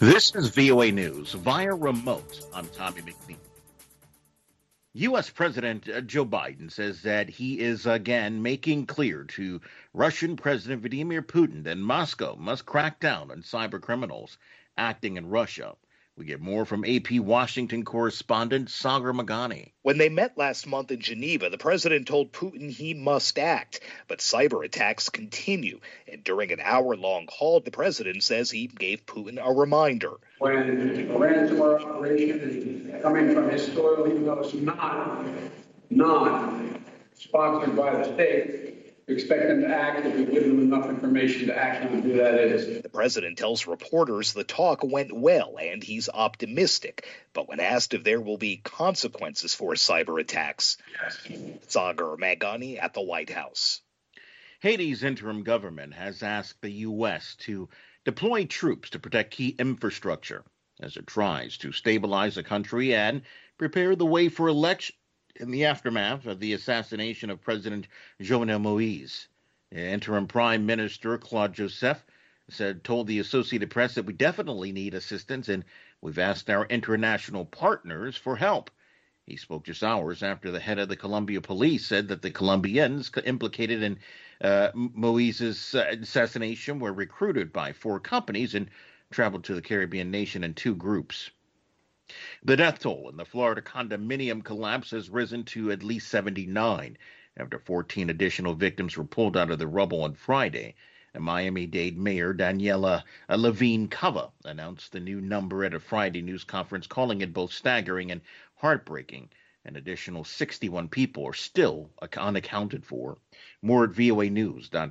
This is VOA News via remote. I'm Tommy McNeil. U.S. President Joe Biden says that he is again making clear to Russian President Vladimir Putin that Moscow must crack down on cyber criminals acting in Russia. We get more from AP Washington correspondent Sagar Magani. When they met last month in Geneva, the president told Putin he must act, but cyber attacks continue. And during an hour-long call, the president says he gave Putin a reminder. When a ransomware operation is coming from his soil, even though it's not sponsored by the state, we expect them to act if we give them enough information to act on who that is. The president tells reporters the talk went well and he's optimistic. But when asked if there will be consequences for cyber attacks, Yes. Sagar Magani at the White House. Haiti's interim government has asked the U.S. to deploy troops to protect key infrastructure as it tries to stabilize the country and prepare the way for election in the aftermath of the assassination of President Jovenel Moise. Interim Prime Minister Claude Joseph told the Associated Press that we definitely need assistance and we've asked our international partners for help. He spoke just hours after the head of the Colombia police said that the Colombians implicated in Moise's assassination were recruited by 4 companies and traveled to the Caribbean nation in 2 groups. The death toll in the Florida condominium collapse has risen to at least 79 after 14 additional victims were pulled out of the rubble on Friday. And Miami-Dade Mayor Daniela Levine Cava announced the new number at a Friday news conference, calling it both staggering and heartbreaking. An additional 61 people are still unaccounted for. More at voanews.com.